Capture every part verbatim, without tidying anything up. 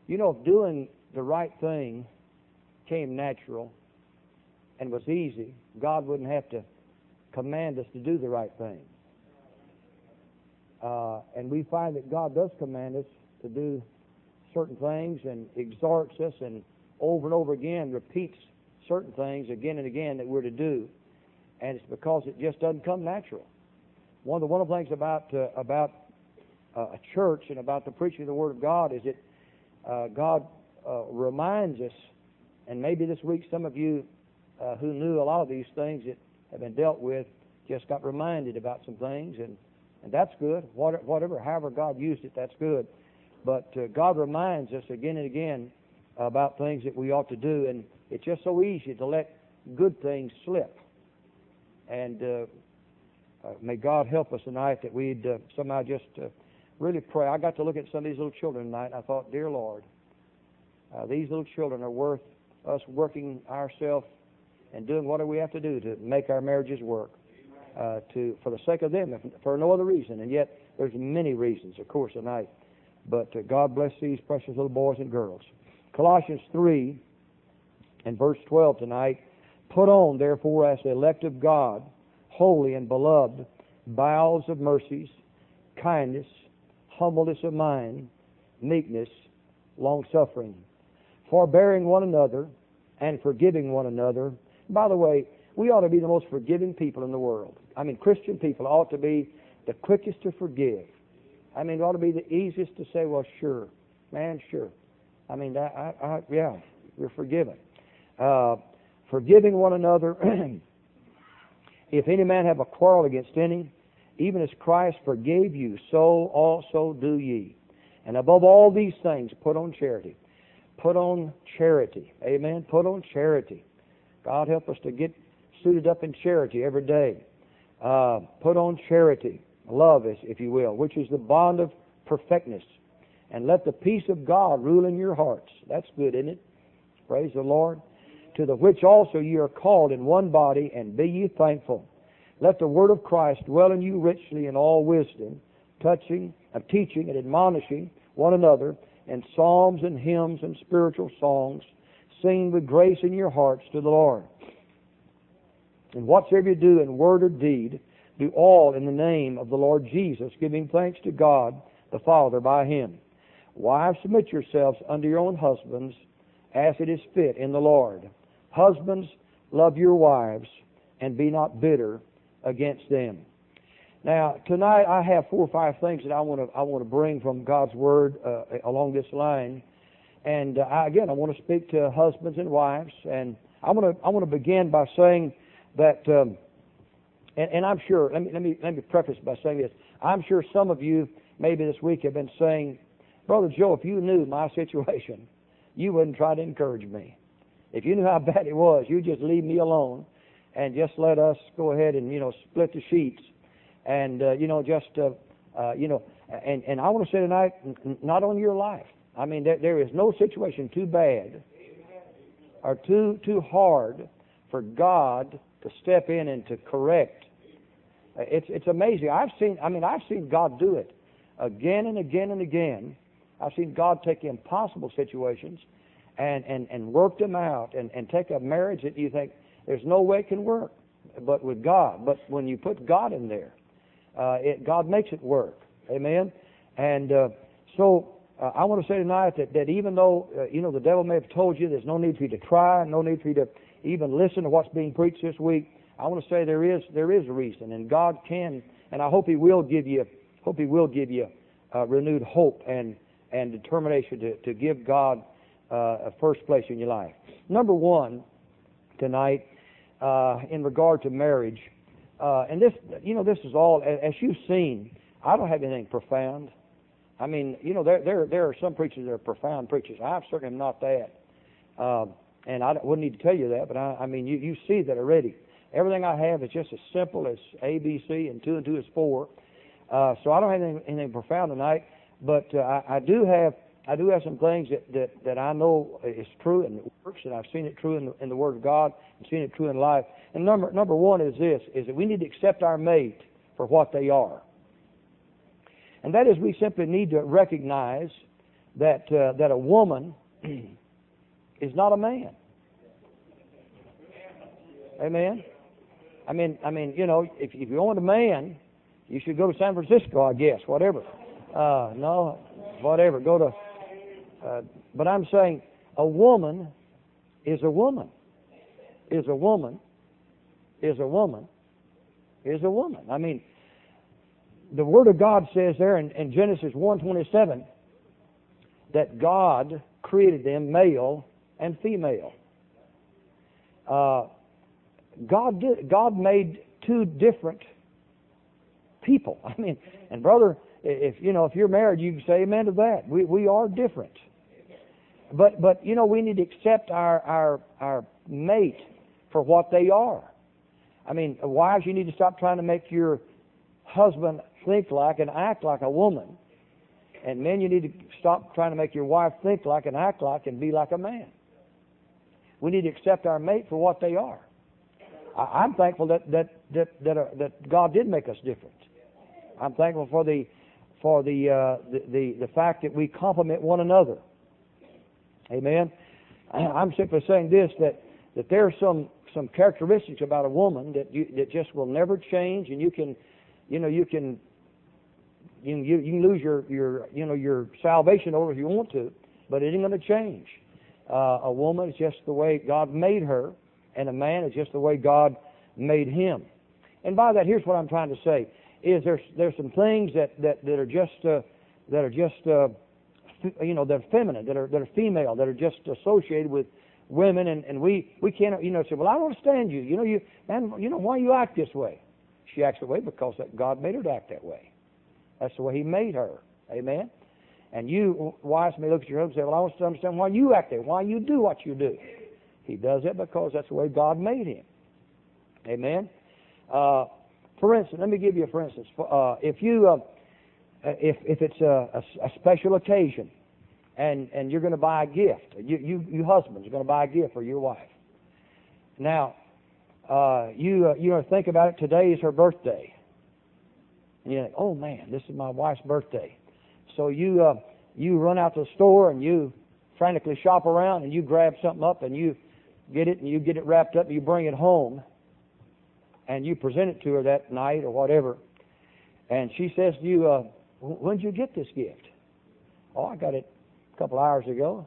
You know, if doing the right thing came natural and was easy, God wouldn't have to command us to do the right thing. Uh, and we find that God does command us to do certain things and exhorts us and over and over again repeats certain things again and again that we're to do. And it's because it just doesn't come natural. One of the wonderful things about uh, about uh, a church and about the preaching of the Word of God is that uh, God uh, reminds us, and maybe this week some of you uh, who knew a lot of these things that have been dealt with just got reminded about some things, and, and that's good. Whatever, however God used it, that's good. But uh, God reminds us again and again about things that we ought to do, and it's just so easy to let good things slip. And uh, uh, may God help us tonight that we'd uh, somehow just uh, really pray. I got to look at some of these little children tonight, and I thought, dear Lord, uh, these little children are worth us working ourselves and doing whatever we have to do to make our marriages work, uh, to for the sake of them, if, for no other reason. And yet, there's many reasons, of course, tonight. But uh, God bless these precious little boys and girls. Colossians three and verse twelve tonight. Put on, therefore, as the elect of God, holy and beloved, bowels of mercies, kindness, humbleness of mind, meekness, long-suffering, forbearing one another, and forgiving one another. By the way, we ought to be the most forgiving people in the world. I mean, Christian people ought to be the quickest to forgive. I mean, it ought to be the easiest to say, well, sure, man, sure. I mean, I, I, I, yeah, we're forgiven. Uh, forgiving one another. If any man have a quarrel against any, even as Christ forgave you, so also do ye. And above all these things, put on charity. Put on charity. Amen. Put on charity. God help us to get suited up in charity every day. Uh, put on charity. Love, if you will, which is the bond of perfectness. And let the peace of God rule in your hearts. That's good, isn't it? Praise the Lord. To the which also ye are called in one body, and be ye thankful. Let the word of Christ dwell in you richly in all wisdom, touching, uh, teaching and admonishing one another in psalms and hymns and spiritual songs, singing with grace in your hearts to the Lord. And whatsoever you do in word or deed, do all in the name of the Lord Jesus, giving thanks to God the Father by Him. Wives, submit yourselves unto your own husbands, as it is fit in the Lord. Husbands, love your wives, and be not bitter against them. Now, tonight I have four or five things that I want to I want to bring from God's Word uh, along this line. And uh, I, again, I want to speak to husbands and wives, and I want to I want to begin by saying that. Um, And, and I'm sure, let me, let me let me preface by saying this. I'm sure some of you maybe this week have been saying, Brother Joe, if you knew my situation, you wouldn't try to encourage me. If you knew how bad it was, you'd just leave me alone and just let us go ahead and, you know, split the sheets and, uh, you know, just, uh, uh, you know, and, and I want to say tonight, n- not on your life. I mean, there, there is no situation too bad or too too hard for God to step in and to correct. It's it's amazing. I've seen. I mean, I've seen God do it again and again and again. I've seen God take impossible situations and and and work them out, and and take a marriage that you think there's no way it can work, but with God. But when you put God in there, uh, it, God makes it work. Amen. And uh, so uh, I want to say tonight that that even though uh, you know the devil may have told you there's no need for you to try, no need for you to even listen to what's being preached this week, I want to say there is there is a reason, and God can, and I hope He will give you hope He will give you uh, renewed hope and and determination to to give God uh, a first place in your life. Number one tonight, uh, in regard to marriage, uh, and this you know this is all as you've seen. I don't have anything profound. I mean, you know, there there there are some preachers that are profound preachers. I certainly am not that. Uh, And I wouldn't need to tell you that, but I, I mean, you, you see that already. Everything I have is just as simple as A, B, C, and two and two is four. Uh, so I don't have anything, anything profound tonight, but uh, I, I do have I do have some things that, that, that I know is true and it works, and I've seen it true in the, in the Word of God and seen it true in life. And number number one is this: is that we need to accept our mate for what they are, and that is we simply need to recognize that uh, that a woman is not a man. Amen. I mean, I mean, you know, if, if you want a man, you should go to San Francisco, I guess, whatever. Uh, no, whatever. Go to. Uh, but I'm saying a woman is a woman. Is a woman. Is a woman. Is a woman. I mean, the Word of God says there in, in Genesis one twenty-seven that God created them male and female. Uh, God did. God made two different people. I mean, and brother, if you know if you're married, you can say amen to that. We we are different. But but you know we need to accept our our our mate for what they are. I mean, wives, you need to stop trying to make your husband think like and act like a woman. And men, you need to stop trying to make your wife think like and act like and be like a man. We need to accept our mate for what they are. I, I'm thankful that that that that, uh, that God did make us different. I'm thankful for the for the, uh, the the the fact that we complement one another. Amen. I'm simply saying this, that that there are some some characteristics about a woman that you, that just will never change, and you can, you know, you can, you you, you can lose your your you know your salvation over if you want to, but it ain't going to change. Uh, a woman is just the way God made her, and a man is just the way God made him. And by that, here's what I'm trying to say: is there's there's some things that that that are just uh, that are just uh, you know that are feminine, that are that are female, that are just associated with women, and, and we, we can't, you know, say, well, I don't understand you. You know, you, man, you know, why you act this way? She acts that way because that God made her to act that way. That's the way He made her. Amen? And you, wives, may look at your husband and say, well, I want to understand why you act that way, why you do what you do. He does it because that's the way God made him. Amen? Uh, for instance, let me give you a for instance. Uh, if you, uh, if, if it's a, a, a special occasion, And, and you're going to buy a gift. You, you, you husbands are going to buy a gift for your wife. Now, uh, you, uh, you know, think about it. Today is her birthday. And you think, oh man, this is my wife's birthday. So you, uh, you run out to the store and you frantically shop around and you grab something up and you get it and you get it wrapped up and you bring it home and you present it to her that night or whatever. And she says to you, uh, when did you get this gift? Oh, I got it a couple hours ago.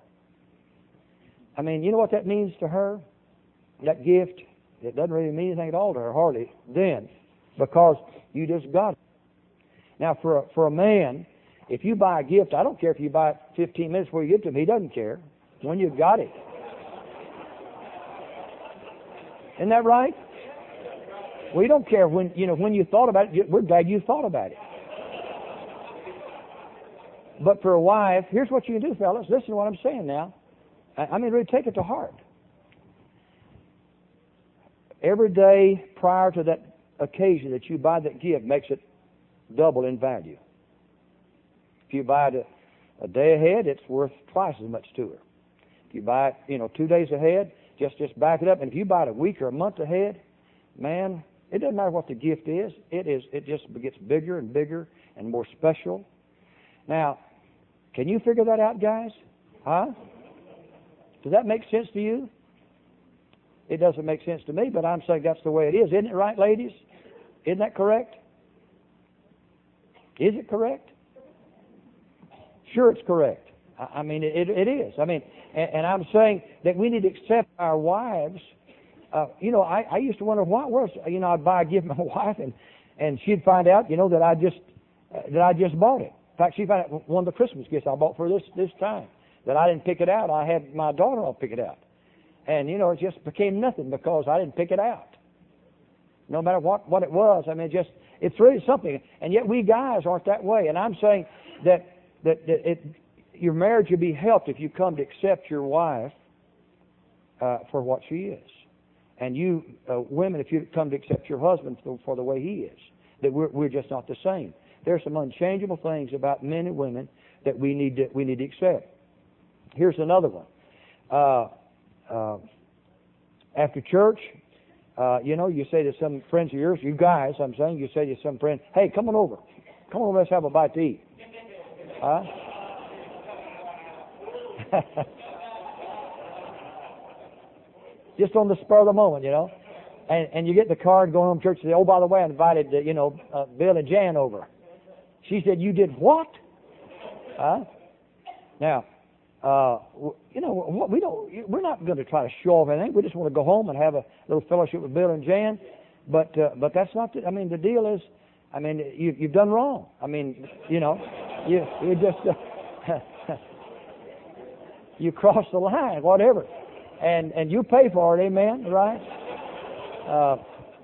I mean, you know what that means to her? That gift, it doesn't really mean anything at all to her, hardly, then, because you just got it. Now, for a, for a man, if you buy a gift, I don't care if you buy it fifteen minutes before you give it to him, he doesn't care when you got it. Isn't that right? We don't care when, you know, when you thought about it, we're glad you thought about it. But for a wife, here's what you can do, fellas. Listen to what I'm saying now. I mean, really take it to heart. Every day prior to that occasion that you buy that gift makes it double in value. If you buy it a, a day ahead, it's worth twice as much to her. If you buy it, you know, two days ahead, just just back it up. And if you buy it a week or a month ahead, man, it doesn't matter what the gift is. It is. It just gets bigger and bigger and more special. Now, can you figure that out, guys? Huh? Does that make sense to you? It doesn't make sense to me, but I'm saying that's the way it is. Isn't it right, ladies? Isn't that correct? Is it correct? Sure, it's correct. I mean, it, it is. I mean, and, and I'm saying that we need to accept our wives. Uh, you know, I, I used to wonder why was you know I'd buy a gift for my wife, and and she'd find out, you know, that I just uh, that I just bought it. In fact, she found out one of the Christmas gifts I bought for this this time that I didn't pick it out. I had my daughter-in-law pick it out, and you know, it just became nothing because I didn't pick it out. No matter what what it was, I mean, just it's really something. And yet we guys aren't that way. And I'm saying that that, that it, your marriage will be helped if you come to accept your wife uh, for what she is, and you uh, women, if you come to accept your husband for, for the way he is. That we're we're just not the same. There's some unchangeable things about men and women that we need to we need to accept. Here's another one. Uh, uh, after church, uh, you know, you say to some friends of yours, you guys, I'm saying, you say to some friend, hey, come on over. Come on over, let's have a bite to eat. Huh? Just on the spur of the moment, you know. And, and you get in the car and go home from church and say, oh, by the way, I invited, uh, you know, uh, Bill and Jan over. She said, you did what? Huh? Now, uh, you know, we don't, we're not going to try to show off anything. We just want to go home and have a little fellowship with Bill and Jan. But, uh, but that's not, the, I mean, the deal is, I mean, you, you've done wrong. I mean, you know, you, you just, uh, you cross the line, whatever. And, and you pay for it, amen, right? Uh,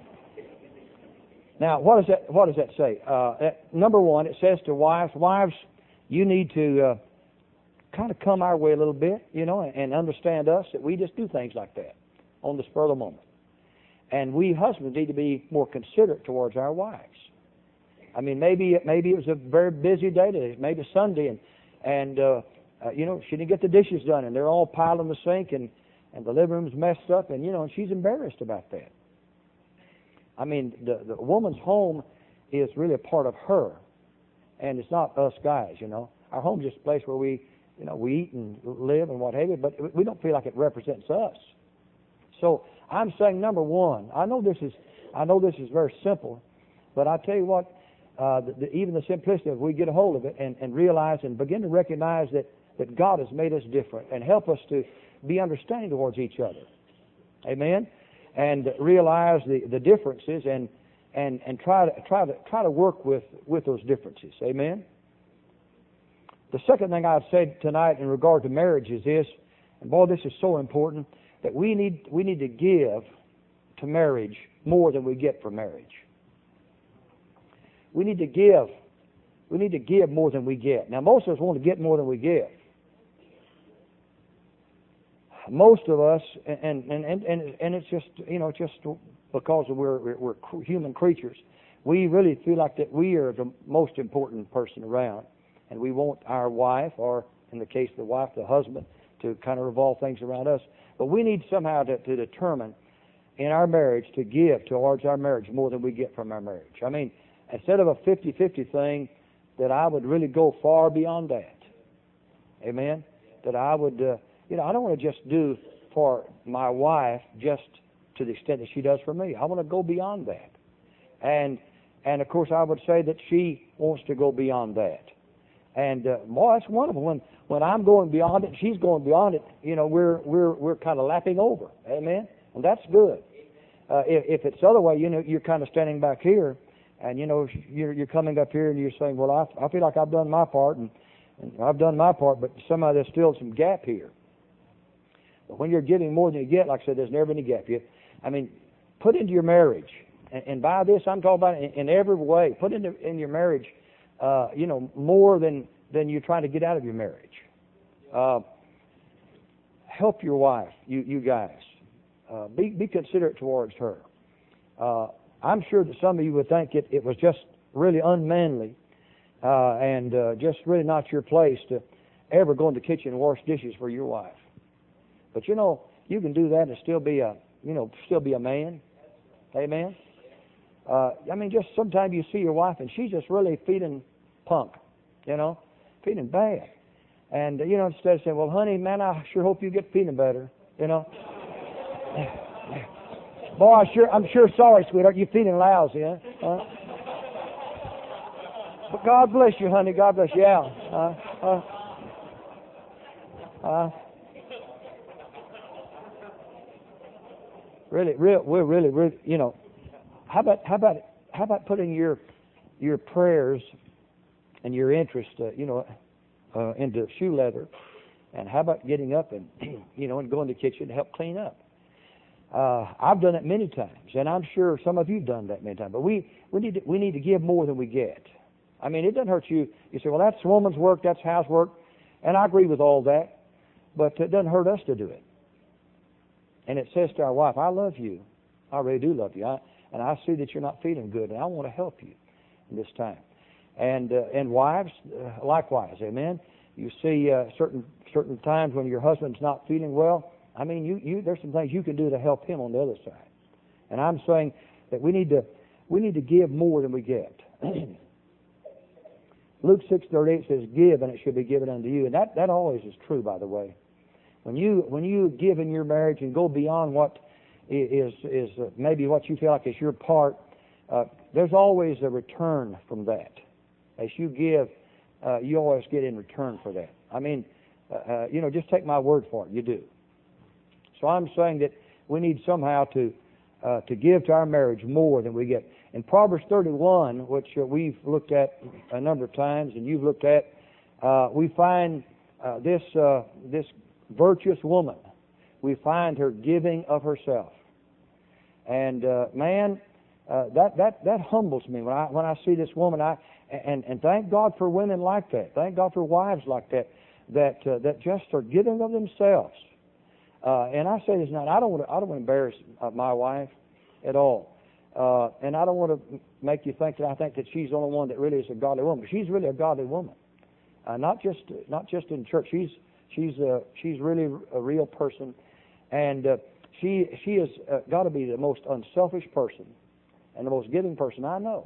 now, what does that, what does that say? Uh, that, number one, it says to wives, wives, you need to, uh, kind of come our way a little bit, you know, and, and understand us, that we just do things like that on the spur of the moment. And we husbands need to be more considerate towards our wives. I mean, maybe maybe it was a very busy day today, maybe Sunday, and and uh, uh, you know, she didn't get the dishes done, and they're all piled in the sink, and and the living room's messed up, and you know, and she's embarrassed about that. I mean, the the woman's home is really a part of her, and it's not us guys. You know, our home's just a place where we, you know, we eat and live and what have you, but we don't feel like it represents us. So I'm saying, number one, I know this is, I know this is very simple, but I tell you what, uh, the, the, even the simplicity, if we get a hold of it and, and realize and begin to recognize that, that God has made us different and help us to be understanding towards each other, amen, and realize the, the differences and and and try to try to try to work with with those differences, amen. The second thing I've said tonight in regard to marriage is this, and boy, this is so important, that we need we need to give to marriage more than we get for marriage. We need to give. We need to give more than we get. Now, most of us want to get more than we give. Most of us, and and and and, and it's just you know just because we're, we're we're human creatures, we really feel like that we are the most important person around, and we want our wife, or in the case of the wife, the husband, to kind of revolve things around us. But we need somehow to, to determine in our marriage to give towards our marriage more than we get from our marriage. I mean, instead of a fifty-fifty thing, that I would really go far beyond that. Amen? That I would, uh, you know, I don't want to just do for my wife just to the extent that she does for me. I want to go beyond that. And, and of course, I would say that she wants to go beyond that. And, uh, boy, that's wonderful. When, when I'm going beyond it, she's going beyond it, you know, we're, we're, we're kind of lapping over. Amen? And that's good. Uh, if, if it's the other way, you know, you're kind of standing back here, and, you know, you're, you're coming up here and you're saying, well, I, I feel like I've done my part, and, and I've done my part, but somehow there's still some gap here. But when you're giving more than you get, like I said, there's never any gap. You, I mean, put into your marriage, and, and by this, I'm talking about in, in every way, put into in your marriage, uh, you know, more than, than you're trying to get out of your marriage. Uh, help your wife, you, you guys. Uh, be, be considerate towards her. Uh, I'm sure that some of you would think it, it was just really unmanly uh, and uh, just really not your place to ever go in the kitchen and wash dishes for your wife. But you know, you can do that and still be a, you know, still be a man. Amen. Uh, I mean, just sometimes you see your wife and she's just really feeling punk, you know, feeling bad, and you know, instead of saying, "Well, honey, man, I sure hope you get feeling better," you know. Boy, I sure, I'm sure sorry, sweetheart, you're feeling lousy, huh? huh? But God bless you, honey. God bless you. Yeah. Uh, uh, uh, really, real, we're really, really, you know. How about, how about, how about putting your, your prayers and your interest, uh, you know, uh, into shoe leather, and how about getting up and, you know, and going to the kitchen to help clean up? Uh, I've done it many times, and I'm sure some of you've done that many times. But we, we need to, we need to give more than we get. I mean, it doesn't hurt you. You say, well, that's woman's work, that's housework, and I agree with all that, but it doesn't hurt us to do it. And it says to our wife, I love you. I really do love you. I, and I see that you're not feeling good, and I want to help you in this time. And uh, and wives, uh, likewise, amen. You see uh, certain certain times when your husband's not feeling well. I mean, you, you there's some things you can do to help him on the other side. And I'm saying that we need to we need to give more than we get. Luke six thirty-eight says, "Give, and it shall be given unto you." And that, that always is true, by the way. When you when you give in your marriage and go beyond what is is uh, maybe what you feel like is your part, uh, there's always a return from that. As you give, uh, you always get in return for that. I mean, uh, uh, you know, just take my word for it. You do. So I'm saying that we need somehow to uh, to give to our marriage more than we get. In Proverbs thirty-one, which uh, we've looked at a number of times, and you've looked at, uh, we find uh, this uh, this virtuous woman. We find her giving of herself, and uh, man, uh, that that that humbles me when I when I see this woman. I and and thank God for women like that. Thank God for wives like that that uh, that just are giving of themselves. Uh, and I say this now. I don't want to I don't want to embarrass uh, my wife at all. Uh, and I don't want to make you think that I think that she's the only one that really is a godly woman. She's really a godly woman, uh, not just not just in church. She's she's uh, she's really a real person, and uh, she she has uh, got to be the most unselfish person and the most giving person I know.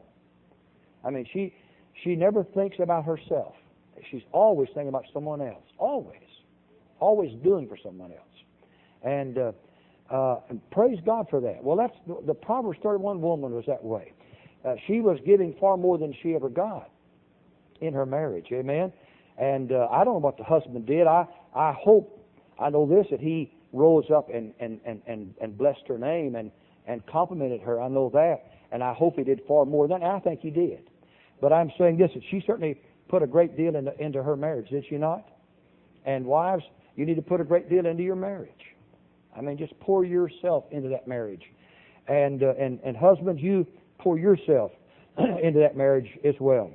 I mean, she she never thinks about herself. She's always thinking about someone else. Always, always doing for someone else, and. Uh, Uh, and praise God for that. Well, that's the, the Proverbs thirty-one woman was that way. Uh, she was giving far more than she ever got in her marriage. Amen. And uh, I don't know what the husband did. I I hope I know this that he rose up and and and and, and blessed her name and and complimented her. I know that, and I hope he did far more than that. I think he did. But I'm saying this: that she certainly put a great deal into, into her marriage, did she not? And wives, you need to put a great deal into your marriage. I mean, just pour yourself into that marriage. And uh, and, and husbands, you pour yourself into that marriage as well.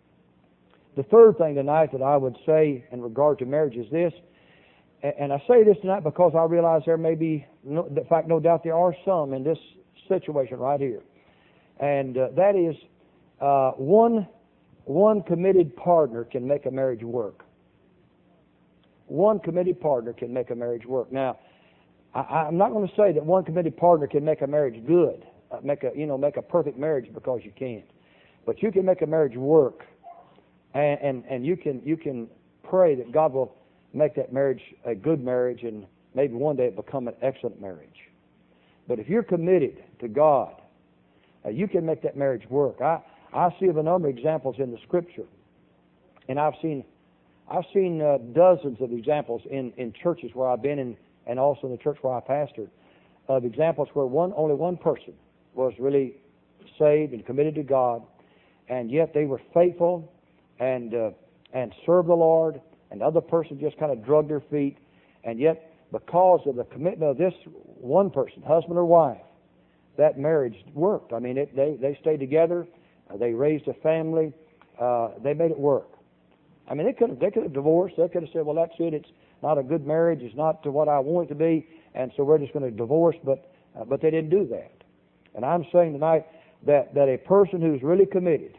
The third thing tonight that I would say in regard to marriage is this, and I say this tonight because I realize there may be, no, in fact, no doubt there are some in this situation right here. And uh, that is, uh, one, one committed partner can make a marriage work. One committed partner can make a marriage work. Now, I, I'm not going to say that one committed partner can make a marriage good, uh, make a you know make a perfect marriage, because you can't. But you can make a marriage work, and, and and you can you can pray that God will make that marriage a good marriage, and maybe one day it become an excellent marriage. But if you're committed to God, uh, you can make that marriage work. I I see of a number of examples in the Scripture, and I've seen I've seen uh, dozens of examples in in churches where I've been in. And also in the church where I pastored, of examples where one only one person was really saved and committed to God, and yet they were faithful and uh, and served the Lord, and the other person just kind of drug their feet, and yet because of the commitment of this one person, husband or wife, that marriage worked. I mean, it, they they stayed together, uh, they raised a family, uh, they made it work. I mean, they could have they could have divorced. They could have said, "Well, that's it. It's not a good marriage. It's not to what I want it to be, and so we're just going to divorce." But uh, but they didn't do that. And I'm saying tonight that, that a person who's really committed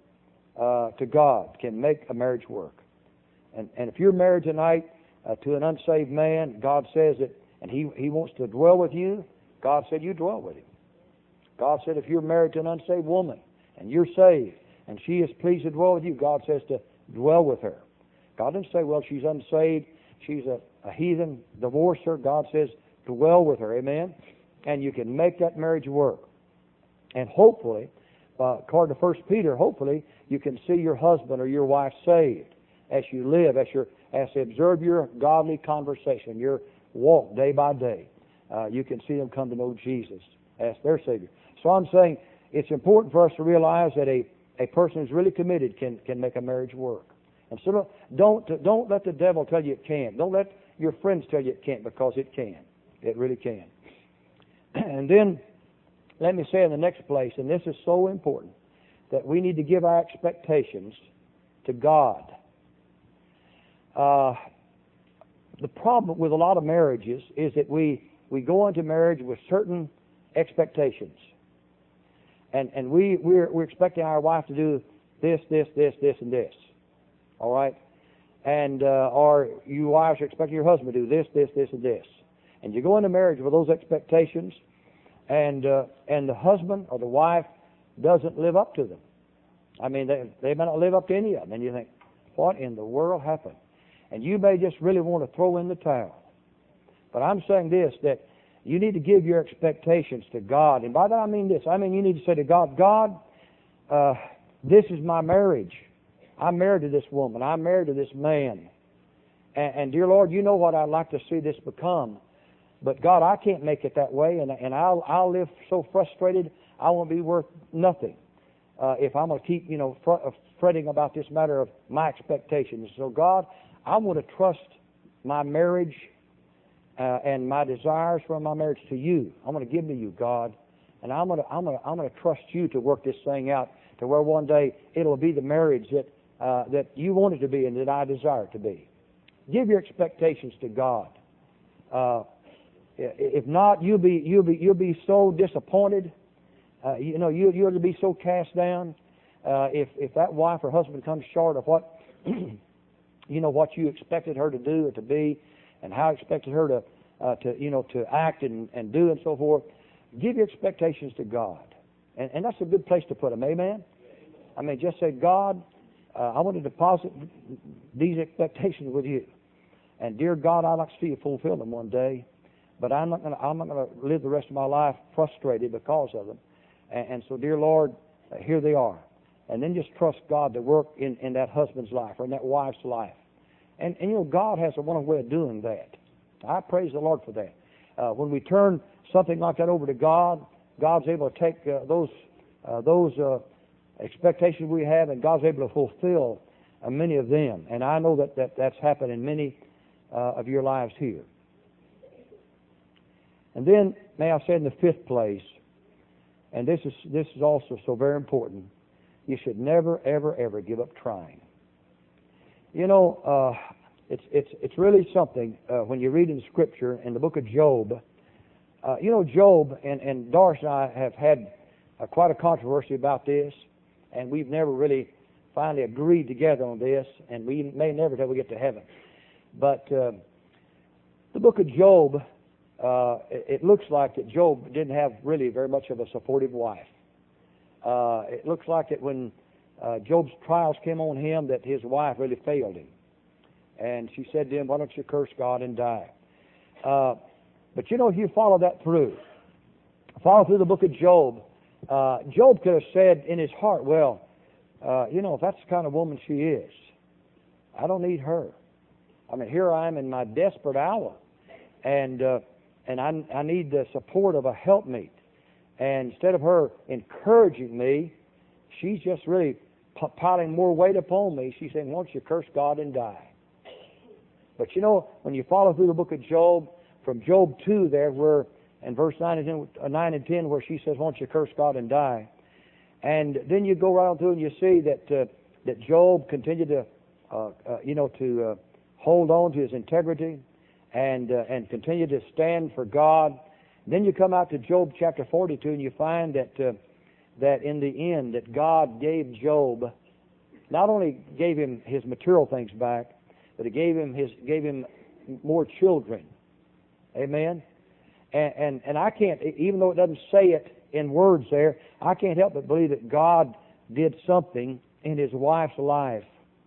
uh, to God can make a marriage work. And and if you're married tonight uh, to an unsaved man, God says that, and he he wants to dwell with you. God said you dwell with him. God said if you're married to an unsaved woman and you're saved and she is pleased to dwell with you, God says to dwell with her. God didn't say, well, she's unsaved, she's a, a heathen, divorce her. God says, dwell with her, amen? And you can make that marriage work. And hopefully, uh, according to First Peter, hopefully you can see your husband or your wife saved as you live, as you as you observe your godly conversation, your walk day by day. Uh, you can see them come to know Jesus as their Savior. So I'm saying it's important for us to realize that a A person who's really committed can, can make a marriage work. And so don't, don't let the devil tell you it can't. Don't let your friends tell you it can't, because it can. It really can. And then, let me say in the next place, and this is so important, that we need to give our expectations to God. Uh, the problem with a lot of marriages is that we, we go into marriage with certain expectations. And and we we're we're expecting our wife to do this, this, this, this, and this. All right, and uh, or you wives are expecting your husband to do this, this, this, and this. And you go into marriage with those expectations, and uh, and the husband or the wife doesn't live up to them. I mean, they, they may not live up to any of them. And you think, what in the world happened? And you may just really want to throw in the towel. But I'm saying this, that you need to give your expectations to God. And by that I mean this. I mean you need to say to God, God, uh, this is my marriage. I'm married to this woman. I'm married to this man. And, and dear Lord, you know what I'd like to see this become. But God, I can't make it that way. And, and I'll, I'll live so frustrated, I won't be worth nothing. Uh, if I'm going to keep, you know, fr- uh, fretting about this matter of my expectations. So God, I want to trust my marriage uh, and my desires for my marriage to you. I'm going to give them to you, God, and I'm going to, I'm going to, I'm going to trust you to work this thing out to where one day it'll be the marriage that uh, that you want it to be and that I desire it to be. Give your expectations to God. Uh, if not, you'll be you'll be you'll be so disappointed. Uh, you know, you, you're to be so cast down uh, if if that wife or husband comes short of what you know what you expected her to do or to be, and how expected her to uh, to you know to act and, and do and so forth. Give your expectations to God, and, and that's a good place to put them. Amen. I mean, just say, God, uh, I want to deposit these expectations with you, and dear God, I'd like to see you fulfill them one day, but I'm not going to I'm not going to live the rest of my life frustrated because of them. And so, dear Lord, uh, here they are. And then just trust God to work in, in that husband's life or in that wife's life. And, and you know, God has a wonderful way of doing that. I praise the Lord for that. Uh, when we turn something like that over to God, God's able to take uh, those uh, those uh, expectations we have, and God's able to fulfill uh, many of them. And I know that, that that's happened in many uh, of your lives here. And then, may I say in the fifth place, and this is this is also so very important, you should never, ever, ever give up trying. You know, uh, it's it's it's really something uh, when you read in Scripture in the book of Job. Uh, you know, Job and, and Doris and I have had uh, quite a controversy about this, and we've never really finally agreed together on this, and we may never till we get to heaven. But uh, the book of Job. Uh, it, it looks like that Job didn't have really very much of a supportive wife. Uh, it looks like that when uh, Job's trials came on him, that his wife really failed him. And she said to him, why don't you curse God and die? Uh, but you know, if you follow that through, follow through the book of Job, uh, Job could have said in his heart, well, uh, you know, if that's the kind of woman she is, I don't need her. I mean, here I am in my desperate hour. And uh, And I, I need the support of a helpmeet. And instead of her encouraging me, she's just really p- piling more weight upon me. She's saying, why don't you curse God and die? But you know, when you follow through the book of Job, from Job two there, where in verse nine and ten, uh, nine and ten, where she says, why don't you curse God and die? And then you go right on through and you see that uh, that Job continued to, uh, uh, you know, to uh, hold on to his integrity. And uh, and continue to stand for God. Then you come out to Job chapter forty-two, and you find that uh, that in the end that God gave Job, not only gave him his material things back, but He gave him his gave him more children. Amen. And and, and I can't, even though it doesn't say it in words there, I can't help but believe that God did something in his wife's life.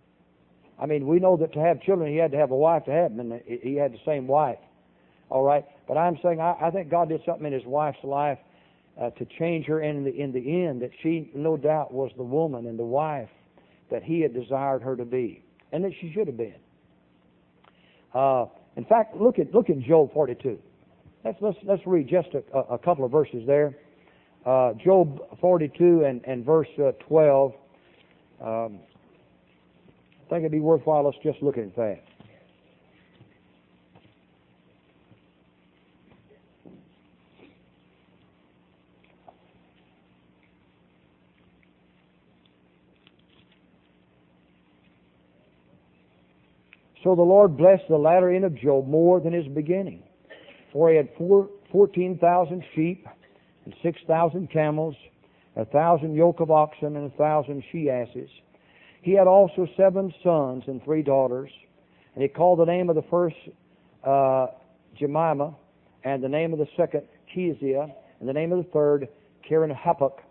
I mean, we know that to have children, he had to have a wife to have them, and he had the same wife. All right? But I'm saying I, I think God did something in his wife's life uh, to change her, and in the, in the end, that she, no doubt, was the woman and the wife that he had desired her to be, and that she should have been. Uh, in fact, look at look at Job forty-two. Let's let's let's read just a, a couple of verses there. Uh, Job forty-two and and verse uh, twelve. Um, I think it'd be worthwhile us just looking at that. So the Lord blessed the latter end of Job more than his beginning, for he had four, fourteen thousand sheep and six thousand camels, a thousand yoke of oxen and a thousand she-asses. He had also seven sons and three daughters, and he called the name of the first uh, Jemimah, and the name of the second Keziah, and the name of the third Keren-Happuch.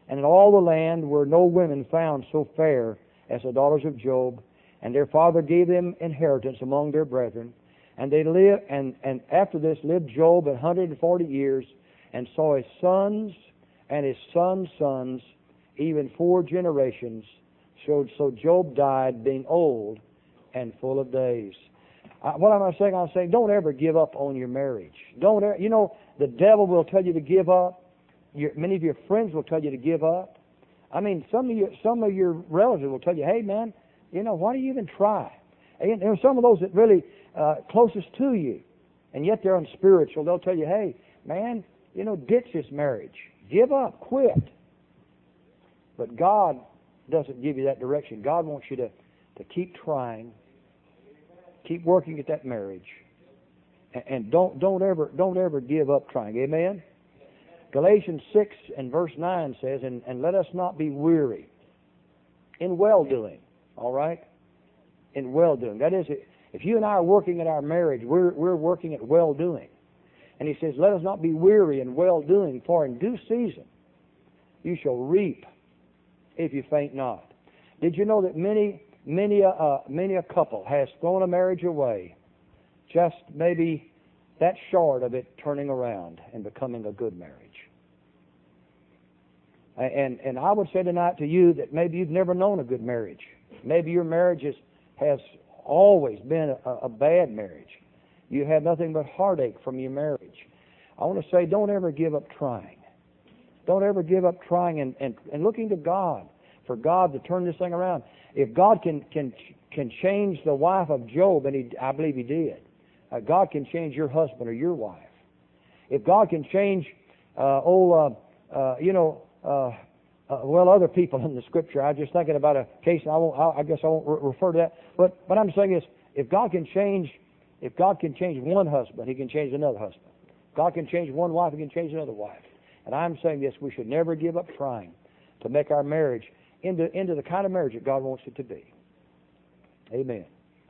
And in all the land were no women found so fair as the daughters of Job. And their father gave them inheritance among their brethren. And they lived, and, and after this lived Job a hundred and forty years, and saw his sons and his sons' sons, even four generations. So, so Job died, being old and full of days. Uh, what am I saying? I'm saying, don't ever give up on your marriage. Don't ever, you know, the devil will tell you to give up. Your, many of your friends will tell you to give up. I mean, some of your some of your relatives will tell you, "Hey, man, you know, why do you even try?" And there are some of those that really uh, closest to you, and yet they're unspiritual. They'll tell you, "Hey, man, you know, ditch this marriage, give up, quit." But God doesn't give you that direction. God wants you to to keep trying, keep working at that marriage, and, and don't don't ever don't ever give up trying. Amen. Galatians six and verse nine says, and, and let us not be weary in well-doing. All right? In well-doing. That is, if you and I are working at our marriage, we're, we're working at well-doing. And he says, let us not be weary in well-doing, for in due season you shall reap if you faint not. Did you know that many, many, a, uh, many a couple has thrown a marriage away, just maybe that short of it turning around and becoming a good marriage? And and I would say tonight to you that maybe you've never known a good marriage. Maybe your marriage is, has always been a, a bad marriage. You have nothing but heartache from your marriage. I want to say, don't ever give up trying. Don't ever give up trying and, and, and looking to God for God to turn this thing around. If God can can can change the wife of Job, and he, I believe He did, uh, God can change your husband or your wife. If God can change, uh, old, uh, uh, you know. Uh, uh, well, other people in the Scripture. I was just thinking about a case. And I won't. I, I guess I won't re- refer to that. But what I'm saying is, if God can change, if God can change one husband, He can change another husband. God can change one wife, He can change another wife. And I'm saying this: we should never give up trying to make our marriage into into the kind of marriage that God wants it to be. Amen.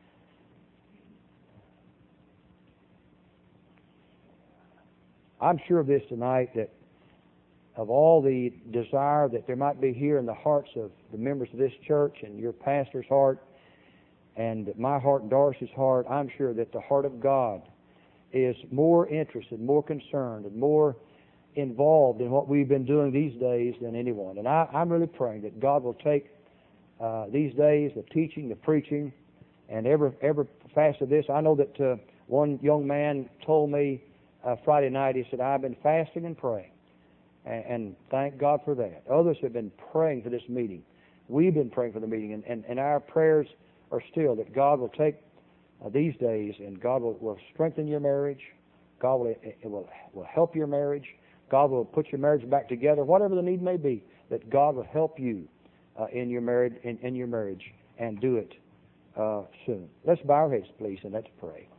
I'm sure of this tonight, that of all the desire that there might be here in the hearts of the members of this church and your pastor's heart and my heart and Doris's heart, I'm sure that the heart of God is more interested, more concerned, and more involved in what we've been doing these days than anyone. And I, I'm really praying that God will take uh, these days, the teaching, the preaching, and every, every fast of this. I know that uh, one young man told me uh, Friday night, he said, I've been fasting and praying. And thank God for that. Others have been praying for this meeting. We've been praying for the meeting. And, and, and our prayers are still that God will take uh, these days and God will, will strengthen your marriage. God will, it will, will help your marriage. God will put your marriage back together. Whatever the need may be, that God will help you uh, in your marriage in, in your marriage and do it uh, soon. Let's bow our heads, please, and let's pray.